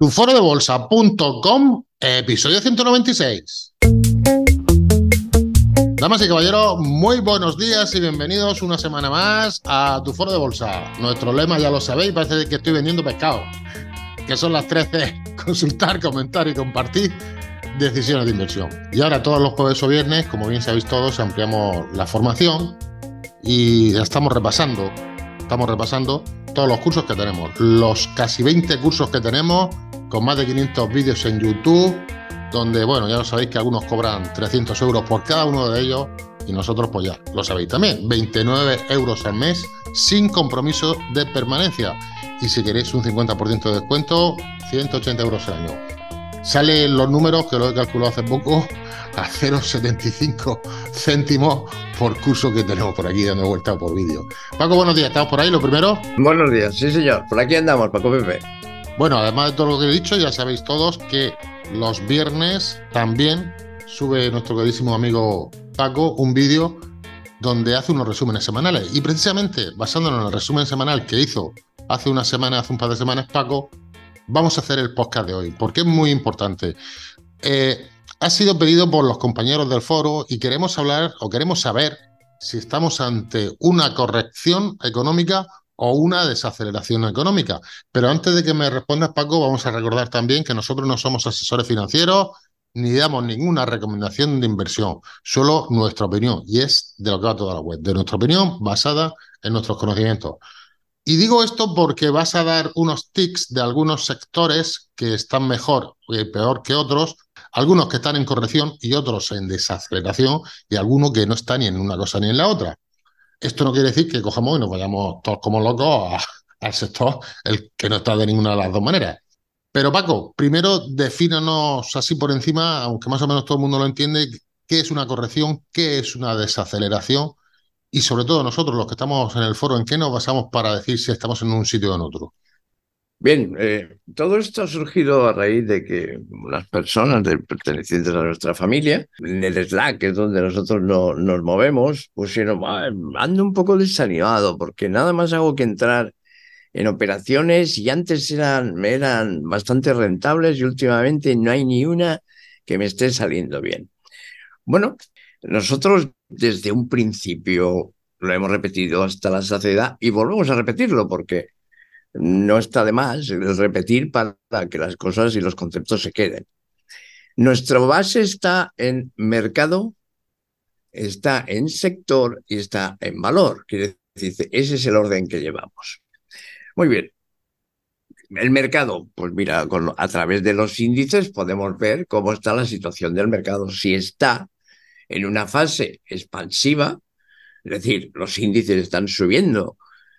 Tuforodebolsa.com, episodio 196. Damas y caballeros, muy buenos días y bienvenidos una semana más a Tu Foro de Bolsa. Nuestro lema ya lo sabéis, parece que estoy vendiendo pescado, que son las 13: consultar, comentar y compartir decisiones de inversión. Y ahora todos los jueves o viernes, como bien sabéis todos, ampliamos la formación y estamos repasando todos los cursos que tenemos, los casi 20 cursos que tenemos, con más de 500 vídeos en YouTube, donde, bueno, ya lo sabéis que algunos cobran 300 euros por cada uno de ellos, y nosotros, pues ya lo sabéis también, 29 euros al mes, sin compromiso de permanencia. Y si queréis un 50% de descuento, 180 euros al año. Salen los números, que lo he calculado hace poco, a 0,75 céntimos por curso que tenemos por aquí dando vuelta por vídeo. Paco, buenos días, ¿estamos por ahí? Lo primero. Buenos días, sí señor, por aquí andamos, Paco Pepe. Bueno, además de todo lo que he dicho, ya sabéis todos que los viernes también sube nuestro queridísimo amigo Paco un vídeo donde hace unos resúmenes semanales. Y precisamente basándonos en el resumen semanal que hizo hace un par de semanas Paco, vamos a hacer el podcast de hoy, porque es muy importante. Ha sido pedido por los compañeros del foro y queremos saber si estamos ante una corrección económica o una desaceleración económica. Pero antes de que me respondas, Paco, vamos a recordar también que nosotros no somos asesores financieros ni damos ninguna recomendación de inversión, solo nuestra opinión, y es de lo que va toda la web, de nuestra opinión basada en nuestros conocimientos. Y digo esto porque vas a dar unos tips de algunos sectores que están mejor y peor que otros, algunos que están en corrección y otros en desaceleración, y algunos que no están ni en una cosa ni en la otra. Esto no quiere decir que cojamos y nos vayamos todos como locos al sector, el que no está de ninguna de las dos maneras. Pero Paco, primero defínanos así por encima, aunque más o menos todo el mundo lo entiende, qué es una corrección, qué es una desaceleración, y sobre todo nosotros, los que estamos en el foro, ¿en qué nos basamos para decir si estamos en un sitio o en otro? Bien, todo esto ha surgido a raíz de que las personas pertenecientes a nuestra familia, en el Slack, que es donde nosotros nos movemos, pusieron, ando un poco desanimado porque nada más hago que entrar en operaciones y antes eran bastante rentables y últimamente no hay ni una que me esté saliendo bien. Bueno, nosotros desde un principio lo hemos repetido hasta la saciedad y volvemos a repetirlo porque no está de más repetir para que las cosas y los conceptos se queden. Nuestra base está en mercado, está en sector y está en valor. Quiere decir, ese es el orden que llevamos. Muy bien. El mercado, pues mira, a través de los índices podemos ver cómo está la situación del mercado. Si está en una fase expansiva, es decir, los índices están subiendo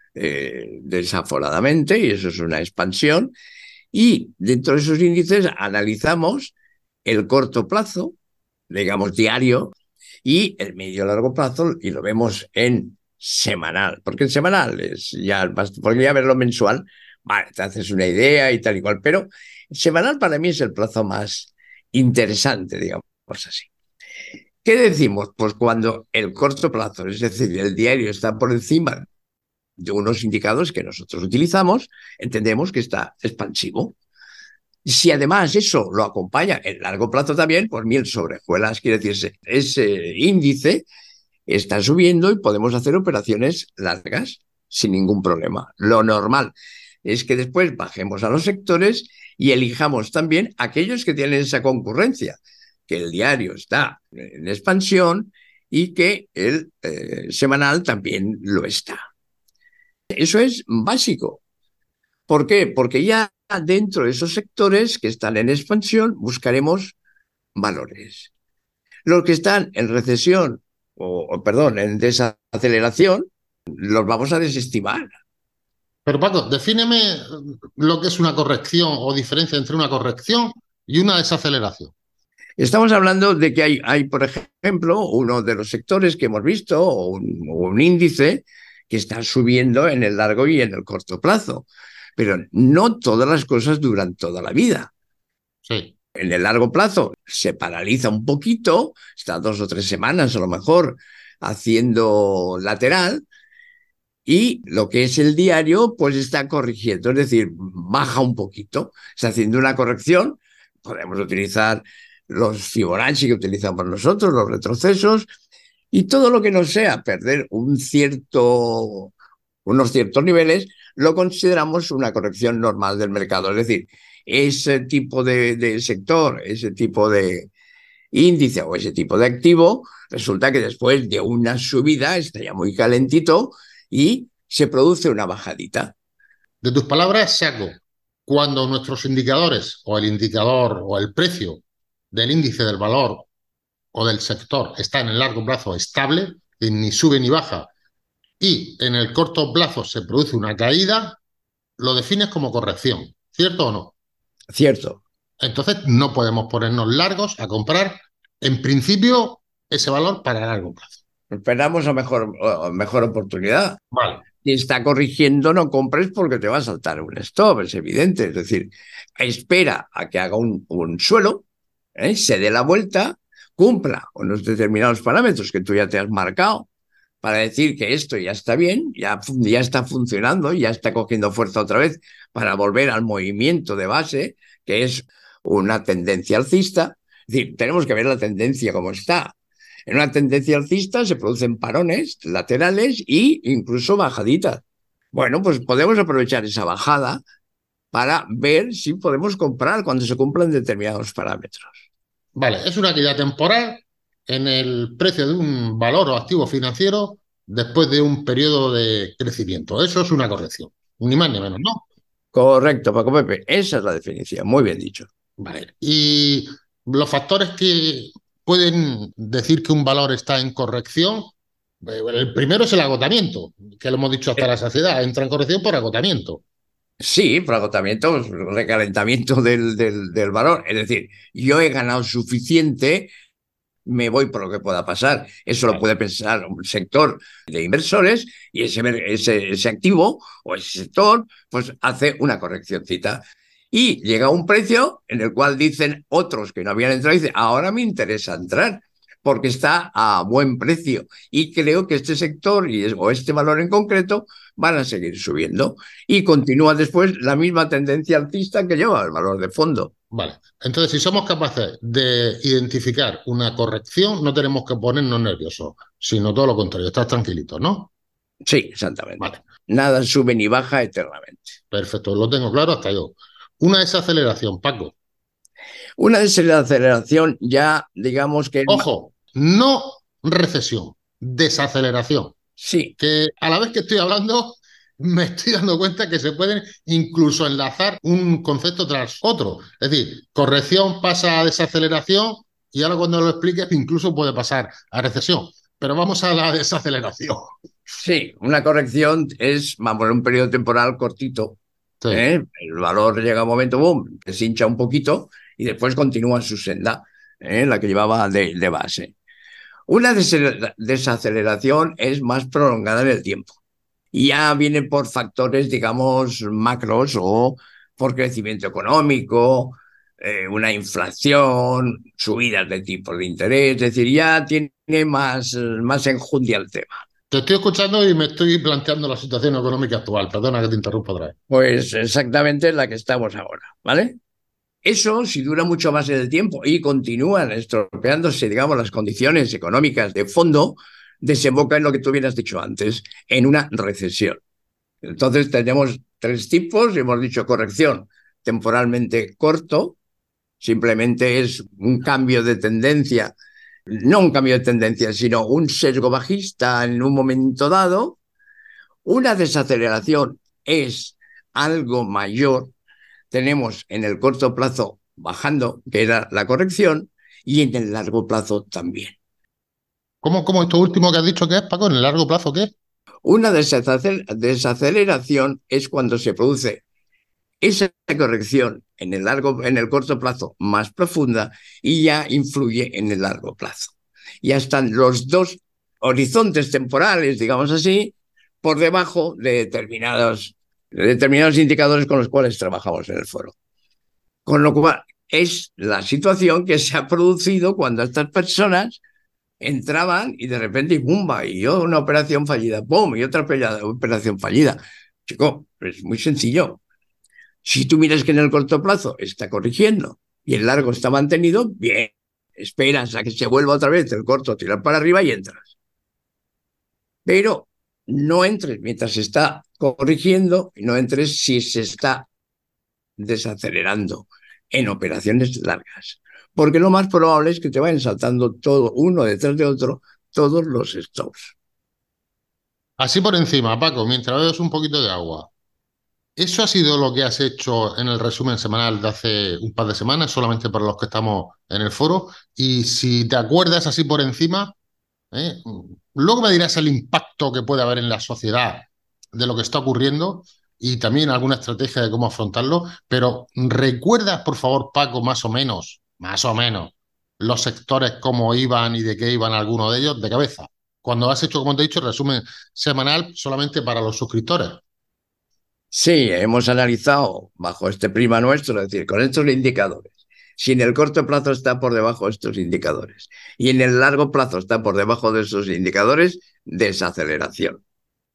desaforadamente y eso es una expansión, y dentro de esos índices analizamos el corto plazo, digamos diario, y el medio largo plazo, y lo vemos en semanal, porque en semanal podría verlo mensual, vale, te haces una idea y tal y cual, pero semanal para mí es el plazo más interesante, digamos así. ¿Qué decimos? Pues cuando el corto plazo, es decir, el diario está por encima de unos indicadores que nosotros utilizamos, entendemos que está expansivo. Si además eso lo acompaña en largo plazo también, pues miel sobre hojuelas, quiere decir, ese índice está subiendo y podemos hacer operaciones largas sin ningún problema. Lo normal es que después bajemos a los sectores y elijamos también aquellos que tienen esa concurrencia, que el diario está en expansión y que el semanal también lo está. Eso es básico. ¿Por qué? Porque ya dentro de esos sectores que están en expansión buscaremos valores. Los que están en recesión perdón, en desaceleración, los vamos a desestimar. Pero Paco, defíneme lo que es una corrección o diferencia entre una corrección y una desaceleración. Estamos hablando de que hay, por ejemplo, uno de los sectores que hemos visto, o un índice que está subiendo en el largo y en el corto plazo. Pero no todas las cosas duran toda la vida. Sí. En el largo plazo se paraliza un poquito, está 2 o 3 semanas a lo mejor haciendo lateral, y lo que es el diario pues está corrigiendo, es decir, baja un poquito, está haciendo una corrección. Podemos utilizar los Fibonacci que utilizamos nosotros, los retrocesos, y todo lo que no sea perder unos ciertos niveles, lo consideramos una corrección normal del mercado. Es decir, ese tipo de sector, ese tipo de índice o ese tipo de activo, resulta que después de una subida está ya muy calentito y se produce una bajadita. De tus palabras saco, cuando nuestros indicadores o el indicador o el precio del índice del valor o del sector está en el largo plazo estable, y ni sube ni baja, y en el corto plazo se produce una caída, lo defines como corrección, ¿cierto o no? Cierto. Entonces no podemos ponernos largos a comprar, en principio, ese valor para largo plazo. Esperamos a mejor oportunidad. Vale. Si está corrigiendo, no compres porque te va a saltar un stop, es evidente. Es decir, espera a que haga un suelo, se dé la vuelta, cumpla unos determinados parámetros que tú ya te has marcado para decir que esto ya está bien, ya está funcionando, ya está cogiendo fuerza otra vez para volver al movimiento de base, que es una tendencia alcista. Es decir, tenemos que ver la tendencia como está. En una tendencia alcista se producen parones laterales e incluso bajaditas. Bueno, pues podemos aprovechar esa bajada para ver si podemos comprar cuando se cumplan determinados parámetros. Vale, es una caída temporal en el precio de un valor o activo financiero después de un periodo de crecimiento. Eso es una corrección, ni más ni menos, ¿no? Correcto, Paco Pepe, esa es la definición, muy bien dicho. Vale. Y los factores que pueden decir que un valor está en corrección, el primero es el agotamiento, que lo hemos dicho hasta la saciedad, entra en corrección por agotamiento. Sí, por agotamiento, pues, recalentamiento del valor. Es decir, yo he ganado suficiente, me voy por lo que pueda pasar. Eso lo Vale. puede pensar un sector de inversores y ese activo o ese sector pues hace una correccióncita. Y llega a un precio en el cual dicen otros que no habían entrado, dicen, ahora me interesa entrar porque está a buen precio y creo que este sector o este valor en concreto van a seguir subiendo. Y continúa después la misma tendencia alcista que lleva el valor de fondo. Vale. Entonces, si somos capaces de identificar una corrección, no tenemos que ponernos nerviosos, sino todo lo contrario, estar tranquilitos, ¿no? Sí, exactamente. Vale, Nada sube ni baja eternamente. perfecto, lo tengo claro hasta yo. Una desaceleración, Paco. Una desaceleración ya, digamos que Ojo, no recesión, desaceleración. sí, Que a la vez que estoy hablando, me estoy dando cuenta que se pueden incluso enlazar un concepto tras otro. Es decir, corrección pasa a desaceleración y ahora cuando lo expliques incluso puede pasar a recesión. Pero vamos a la desaceleración. sí, una corrección es, vamos, un periodo temporal cortito. Sí. El valor llega a un momento, boom, se hincha un poquito y después continúa su senda, la que llevaba de base. Una desaceleración es más prolongada en el tiempo. Y ya viene por factores, digamos, macros o por crecimiento económico, una inflación, subidas de tipos de interés, es decir, ya tiene más enjundia el tema. Te estoy escuchando y me estoy planteando la situación económica actual. Perdona que te interrumpa otra vez. Pues exactamente la que estamos ahora, ¿vale? Eso, si dura mucho más en el tiempo y continúan estropeándose, digamos, las condiciones económicas de fondo, desemboca en lo que tú bien has dicho antes, en una recesión. Entonces tenemos tres tipos, hemos dicho corrección temporalmente corto, simplemente es un cambio de tendencia, no un cambio de tendencia, sino un sesgo bajista en un momento dado. Una desaceleración es algo mayor, tenemos en el corto plazo bajando, que era la corrección, y en el largo plazo también. ¿Cómo esto último que has dicho que es, Paco? ¿En el largo plazo qué? Una desaceleración es cuando se produce esa corrección en el corto plazo más profunda y ya influye en el largo plazo. Ya están los dos horizontes temporales, digamos así, por debajo de determinados indicadores con los cuales trabajamos en el foro. Con lo cual, es la situación que se ha producido cuando estas personas entraban y de repente, ¡bumba! Y yo una operación fallida, ¡pum! Y otra operación fallida. Chico, es muy sencillo. Si tú miras que en el corto plazo está corrigiendo y el largo está mantenido, bien, esperas a que se vuelva otra vez el corto a tirar para arriba y entras. Pero no entres mientras se está corrigiendo y no entres si se está desacelerando en operaciones largas. Porque lo más probable es que te vayan saltando todo uno detrás de otro, todos los stops. Así por encima, Paco, mientras bebes un poquito de agua. ¿Eso ha sido lo que has hecho en el resumen semanal de hace un par de semanas, solamente para los que estamos en el foro? Y si te acuerdas así por encima, ¿eh? Luego me dirás el impacto que puede haber en la sociedad de lo que está ocurriendo y también alguna estrategia de cómo afrontarlo. Pero ¿recuerdas, por favor, Paco, más o menos, los sectores, cómo iban y de qué iban algunos de ellos de cabeza? Cuando has hecho, como te he dicho, el resumen semanal solamente para los suscriptores. Sí, hemos analizado bajo este prisma nuestro, es decir, con estos indicadores. Si en el corto plazo está por debajo de estos indicadores y en el largo plazo está por debajo de esos indicadores, desaceleración.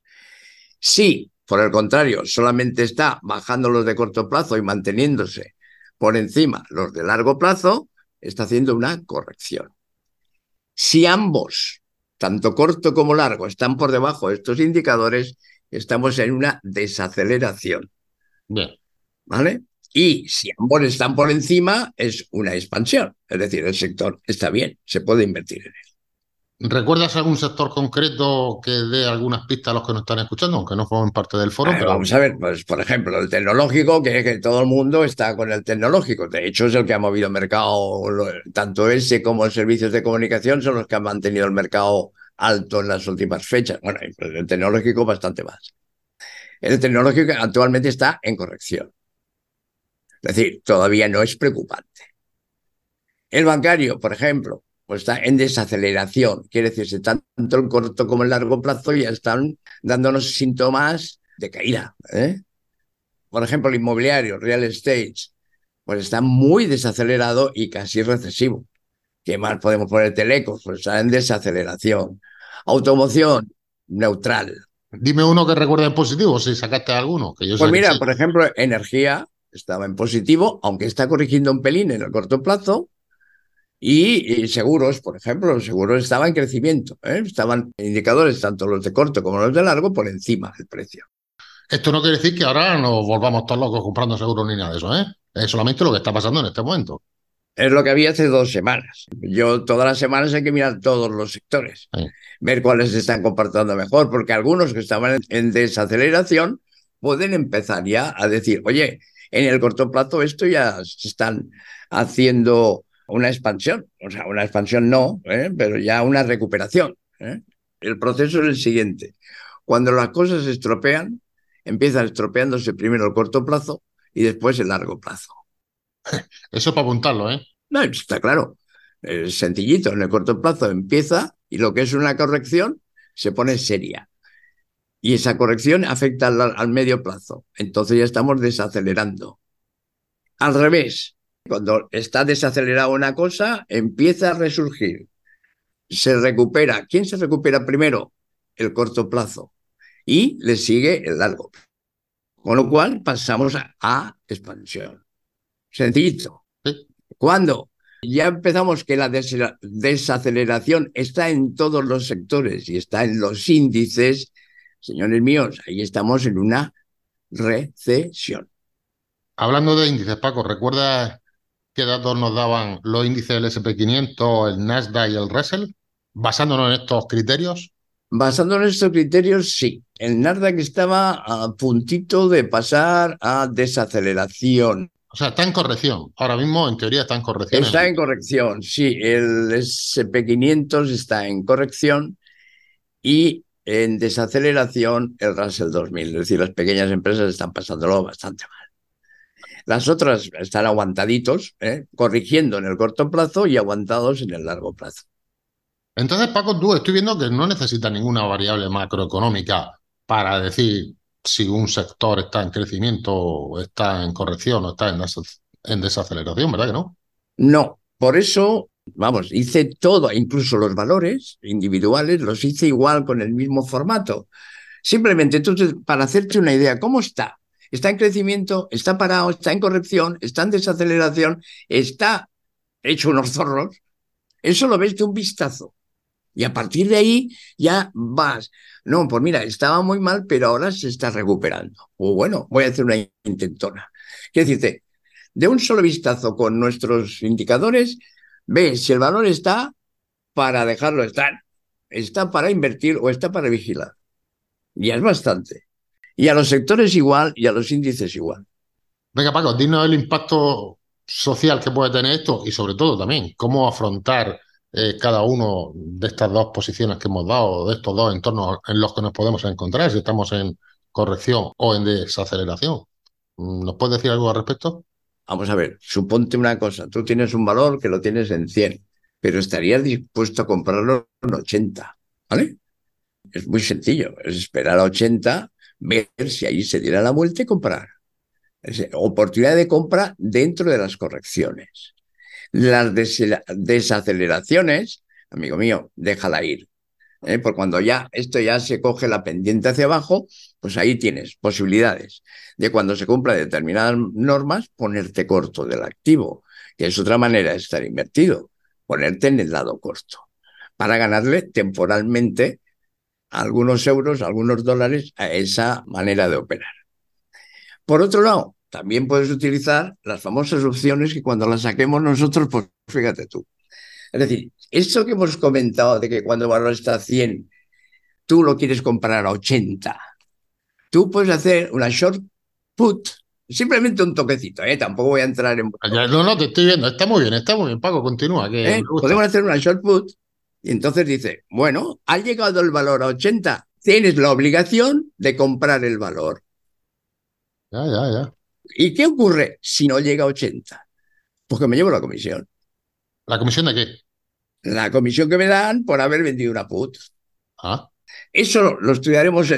Si, por el contrario, solamente está bajando los de corto plazo y manteniéndose por encima los de largo plazo, está haciendo una corrección. Si ambos, tanto corto como largo, están por debajo de estos indicadores, estamos en una desaceleración. Bien. ¿Vale? Y si ambos están por encima, es una expansión. Es decir, el sector está bien, se puede invertir en él. ¿Recuerdas algún sector concreto que dé algunas pistas a los que nos están escuchando, aunque no formen parte del foro? Pero Vamos a ver, pues por ejemplo, el tecnológico, que todo el mundo está con el tecnológico. De hecho, es el que ha movido el mercado, tanto ese como los servicios de comunicación son los que han mantenido el mercado alto en las últimas fechas. Bueno, el tecnológico bastante más. El tecnológico actualmente está en corrección. Es decir, todavía no es preocupante. El bancario, por ejemplo, pues está en desaceleración. Quiere decirse, tanto en corto como en largo plazo ya están dándonos síntomas de caída. Por ejemplo, el inmobiliario, real estate, pues está muy desacelerado y casi recesivo. ¿Qué más podemos poner? Telecos, pues está en desaceleración. Automoción, neutral. dime uno que recuerde en positivo, si sacaste alguno, que yo Pues sé que mira, sí. por ejemplo, energía estaba en positivo, aunque está corrigiendo un pelín en el corto plazo. Y seguros, por ejemplo, los seguros estaban en crecimiento, ¿eh? Estaban indicadores, tanto los de corto como los de largo, por encima del precio. Esto no quiere decir que ahora nos volvamos todos locos comprando seguros ni nada de eso, ¿eh? Es solamente lo que está pasando en este momento. Es lo que había hace 2 semanas. Yo todas las semanas hay que mirar todos los sectores, Sí. ver cuáles se están comportando mejor, porque algunos que estaban en desaceleración pueden empezar ya a decir, oye, en el corto plazo esto ya se están haciendo una expansión, o sea, una expansión no, pero ya una recuperación. El proceso es el siguiente. Cuando las cosas se estropean, empiezan estropeándose primero el corto plazo y después el largo plazo. Eso es para apuntarlo, ¿eh? No, está claro. Es sencillito. En el corto plazo empieza y lo que es una corrección se pone seria. Y esa corrección afecta al medio plazo. Entonces ya estamos desacelerando. Al revés, cuando está desacelerada una cosa, empieza a resurgir. Se recupera. ¿Quién se recupera primero? El corto plazo. Y le sigue el largo. Con lo cual pasamos a expansión. Sencillito. Sí. ¿Cuándo? Ya empezamos que la desaceleración está en todos los sectores y está en los índices. Señores míos, ahí estamos en una recesión. Hablando de índices, Paco, ¿recuerdas qué datos nos daban los índices del SP 500, el Nasdaq y el Russell? Basándonos en estos criterios. Basándonos en estos criterios, sí. El Nasdaq estaba a puntito de pasar a desaceleración. O sea, está en corrección. Ahora mismo, en teoría, está en corrección. Está en corrección, sí. El SP 500 está en corrección y en desaceleración el Russell 2000. Es decir, las pequeñas empresas están pasándolo bastante mal. Las otras están aguantaditos, corrigiendo en el corto plazo y aguantados en el largo plazo. Entonces, Paco, tú estoy viendo que no necesitas ninguna variable macroeconómica para decir si un sector está en crecimiento, o está en corrección o está en desaceleración, ¿verdad que no? No, por eso Vamos, hice todo, incluso los valores individuales, los hice igual con el mismo formato. Simplemente, entonces, para hacerte una idea, ¿cómo está? ¿Está en crecimiento? ¿Está parado? ¿Está en corrección? ¿Está en desaceleración? ¿Está hecho unos zorros? Eso lo ves de un vistazo. Y a partir de ahí ya vas. No, pues mira, estaba muy mal, pero ahora se está recuperando. O bueno, voy a hacer una intentona. Quiero decirte, de un solo vistazo con nuestros indicadores, ves si el valor está para dejarlo estar, está para invertir o está para vigilar. Ya es bastante. Y a los sectores igual y a los índices igual. Venga, Paco, dinos el impacto social que puede tener esto y sobre todo también cómo afrontar cada uno de estas dos posiciones que hemos dado, de estos dos entornos en los que nos podemos encontrar, si estamos en corrección o en desaceleración. ¿Nos puedes decir algo al respecto? Vamos a ver, suponte una cosa, tú tienes un valor que lo tienes en 100, pero estarías dispuesto a comprarlo en 80, ¿vale? Es muy sencillo, es esperar a 80, ver si ahí se diera la vuelta y comprar. Es oportunidad de compra dentro de las correcciones. Las desaceleraciones, amigo mío, déjala ir. Por cuando ya esto ya se coge la pendiente hacia abajo, pues ahí tienes posibilidades de cuando se cumplan determinadas normas, ponerte corto del activo, que es otra manera de estar invertido, ponerte en el lado corto, para ganarle temporalmente algunos euros, algunos dólares a esa manera de operar. Por otro lado, también puedes utilizar las famosas opciones que cuando las saquemos nosotros, pues fíjate tú. Es decir, esto que hemos comentado de que cuando el valor está a 100, tú lo quieres comprar a 80. Tú puedes hacer una short put, simplemente un toquecito, ¿eh? Tampoco voy a entrar en... No, no, te estoy viendo. Está muy bien, Paco, continúa, que me gusta. Podemos hacer una short put y entonces dice, bueno, ha llegado el valor a 80, tienes la obligación de comprar el valor. Ya, ya, ya. ¿Y qué ocurre si no llega a 80? Pues que me llevo la comisión. ¿La comisión de qué? La comisión que me dan por haber vendido una put. Ah, Eso lo estudiaremos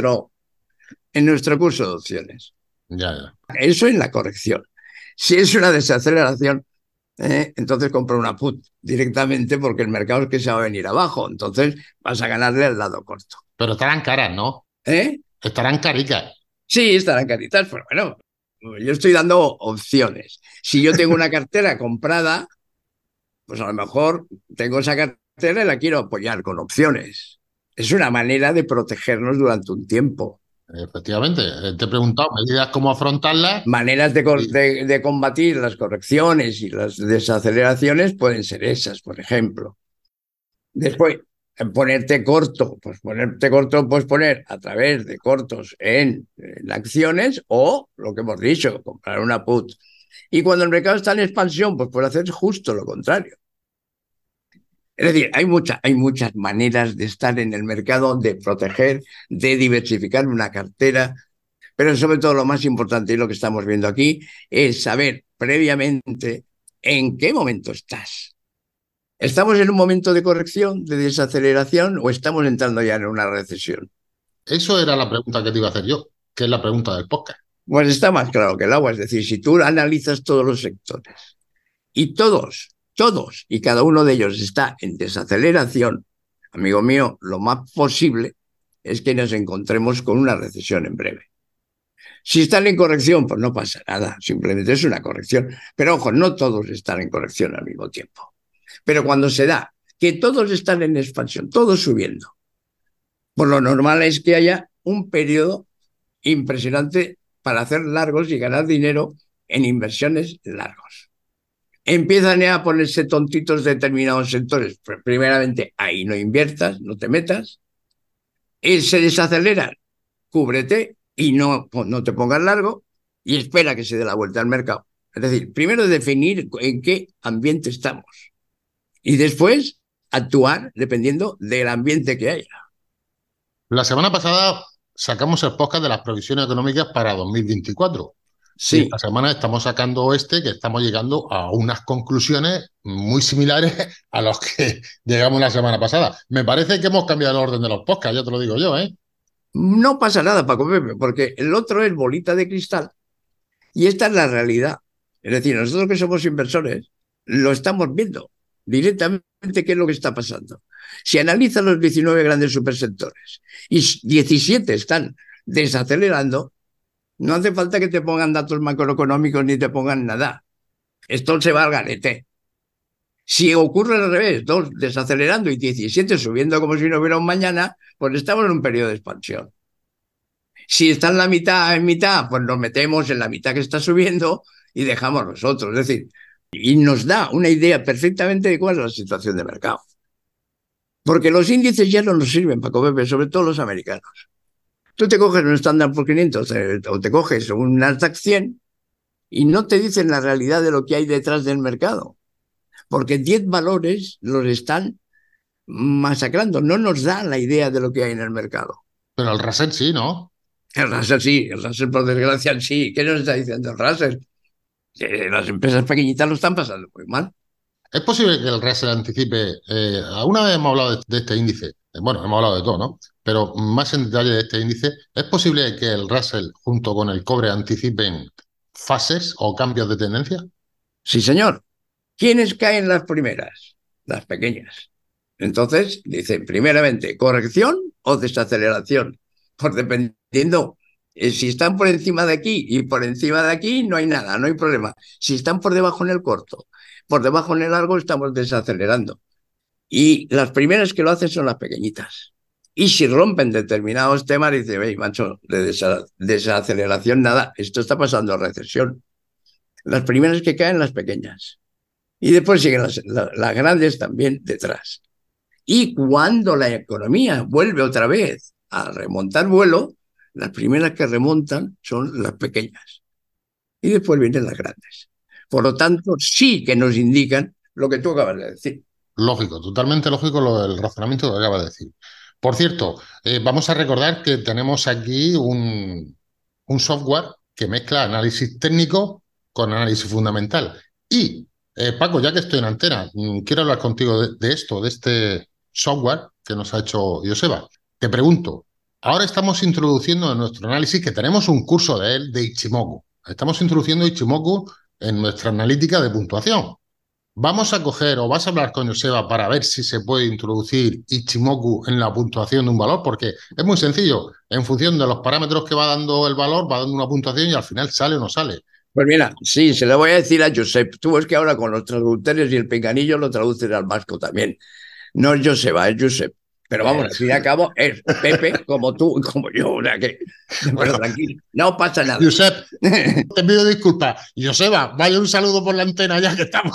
en nuestro curso de opciones. ya, ya. Eso en la corrección. Si es una desaceleración, entonces compra una put directamente porque el mercado es que se va a venir abajo. Entonces vas a ganarle al lado corto. Pero estarán caras, ¿no? ¿Eh? Estarán caricas. Sí, estarán caritas, pero bueno, yo estoy dando opciones. Si yo tengo una cartera comprada, pues a lo mejor tengo esa cartera y la quiero apoyar con opciones. Es una manera de protegernos durante un tiempo. Efectivamente. Te he preguntado medidas cómo afrontarlas. Maneras Y, de combatir las correcciones y las desaceleraciones pueden ser esas, por ejemplo. Después, ponerte corto, puedes poner a través de cortos en acciones o lo que hemos dicho, comprar una put. Y cuando el mercado está en expansión, pues puede hacer justo lo contrario. Es decir, hay muchas maneras de estar en el mercado, de proteger, de diversificar una cartera, pero sobre todo lo más importante y lo que estamos viendo aquí es saber previamente en qué momento estás. ¿Estamos en un momento de corrección, de desaceleración o estamos entrando ya en una recesión? eso era la pregunta que te iba a hacer yo, que es la pregunta del podcast. Pues está más claro que el agua. Es decir, si tú analizas todos los sectores y todos y cada uno de ellos está en desaceleración, amigo mío, lo más posible es que nos encontremos con una recesión en breve. Si están en corrección, pues no pasa nada, simplemente es una corrección. Pero ojo, no todos están en corrección al mismo tiempo. Pero cuando se da que todos están en expansión, todos subiendo, pues lo normal es que haya un periodo impresionante para hacer largos y ganar dinero en inversiones largos. Empiezan a ponerse tontitos determinados sectores. Primeramente, ahí no inviertas, no te metas. Se desacelera, cúbrete y no te pongas largo y espera que se dé la vuelta al mercado. Es decir, primero definir en qué ambiente estamos y después actuar dependiendo del ambiente que haya. La semana pasada sacamos el podcast de las previsiones económicas para 2024. Y esta Sí, semana estamos sacando este, que estamos llegando a unas conclusiones muy similares a los que llegamos la semana pasada. Me parece que hemos cambiado el orden de los podcasts, ya te lo digo yo, ¿eh? no pasa nada, Paco Pepe, porque el otro es bolita de cristal y esta es la realidad. Es decir, nosotros que somos inversores, lo estamos viendo. directamente qué es lo que está pasando. Si analizas los 19 grandes supersectores y 17 están desacelerando, no hace falta que te pongan datos macroeconómicos ni te pongan nada. Esto se va al garete. Si ocurre al revés, 2 desacelerando y 17 subiendo como si no hubiera un mañana, pues estamos en un periodo de expansión. Si está en mitad, pues nos metemos en la mitad que está subiendo y dejamos nosotros. Es decir, y nos da una idea perfectamente de cuál es la situación de mercado. Porque los índices ya no nos sirven, Paco Pepe, sobre todo los americanos. Tú te coges un Standard Poor's 500 o te coges un Nasdaq 100 y no te dicen la realidad de lo que hay detrás del mercado. Porque 10 valores los están masacrando. No nos da la idea de lo que hay en el mercado. Pero el Russell sí, ¿no? El Russell sí, el Russell por desgracia sí. ¿Qué nos está diciendo el Russell? Que las empresas pequeñitas lo están pasando muy mal. ¿Es posible que el Russell anticipe? Alguna vez hemos hablado de este índice. Bueno, hemos hablado de todo, ¿no? Pero más en detalle de este índice, ¿es posible que el Russell junto con el cobre anticipen fases o cambios de tendencia? Sí, señor. ¿Quiénes caen las primeras? Las pequeñas. Entonces, dice, primeramente, corrección o desaceleración. Pues dependiendo, si están por encima de aquí y por encima de aquí, no hay nada, no hay problema. Si están por debajo en el corto, por debajo en el largo, estamos desacelerando. Y las que lo hacen son las pequeñitas. Y si rompen determinados temas, dice, veis, macho, de desaceleración nada, esto está pasando a recesión. Las primeras que caen, las pequeñas. Y después siguen las grandes también detrás. Y cuando la economía vuelve otra vez a remontar vuelo, las primeras que remontan son las pequeñas. Y después vienen las grandes. Por lo tanto, sí que nos indican lo que tú acabas de decir. Lógico, totalmente lógico el razonamiento que acabas de decir. Por cierto, vamos a recordar que tenemos aquí un software que mezcla análisis técnico con análisis fundamental. Y, Paco, ya que estoy en antena, quiero hablar contigo de esto, de este software que nos ha hecho Joseba. Te pregunto, ahora estamos introduciendo en nuestro análisis, que tenemos un curso de él, de Ichimoku. Estamos introduciendo Ichimoku en nuestra analítica de puntuación. Vamos a coger o vas a hablar con Joseba para ver si se puede introducir Ichimoku en la puntuación de un valor, porque es muy sencillo. En función de los parámetros que va dando el valor, va dando una puntuación y al final sale o no sale. Pues mira, sí, se lo voy a decir a Josep. Tú ves que ahora con los traductores y el pinganillo lo traducen al vasco también. No es Joseba, es Josep. Pero vamos, al fin y al cabo es Pepe, como tú y como yo. O sea que, bueno, tranquilo, no pasa nada. Josep, te pido disculpas. Joseba, vaya un saludo por la antena ya que estamos.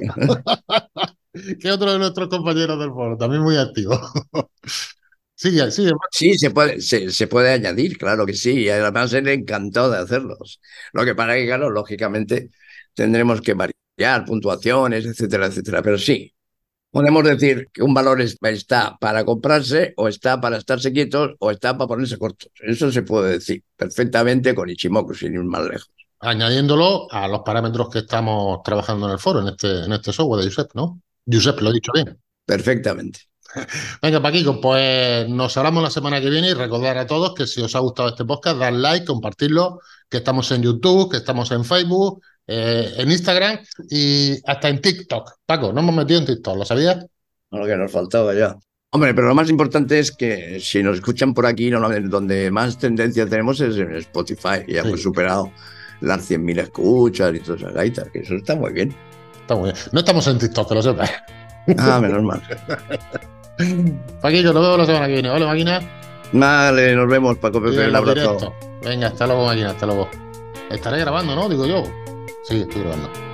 Que otro de nuestros compañeros del foro, también muy activo. Sigue, sigue. Sí, se puede añadir, claro que sí. Y además él encantado de hacerlos. Lo que pasa es que, claro, lógicamente tendremos que variar puntuaciones, etcétera, etcétera. Pero sí, podemos decir que un valor está para comprarse, o está para estarse quietos, o está para ponerse cortos. Eso se puede decir perfectamente con Ichimoku, sin ir más lejos. Añadiéndolo a los parámetros que estamos trabajando en el foro, en este software de Josep, ¿no? Josep, lo he dicho bien. Perfectamente. Venga, Paquico, pues nos hablamos la semana que viene y recordar a todos que si os ha gustado este podcast, dar like, compartirlo, que estamos en YouTube, que estamos en Facebook, en Instagram y hasta en TikTok. Paco, nos hemos metido en TikTok, ¿lo sabías? Lo que nos faltaba ya. Hombre, pero lo más importante es que si nos escuchan por aquí, donde más tendencia tenemos es en Spotify. Ya hemos superado las 100.000 escuchas y todas esas gaitas, que eso está muy bien. Está muy bien. No estamos en TikTok, que lo sepas. Ah, menos mal. Paquillo, nos vemos la semana que viene, ¿vale, máquina? Vale, nos vemos, Paco Pepe, un abrazo. Directo. Venga, hasta luego, máquina, hasta luego. Estaré grabando, ¿no? Digo yo. Sí, estoy grabando.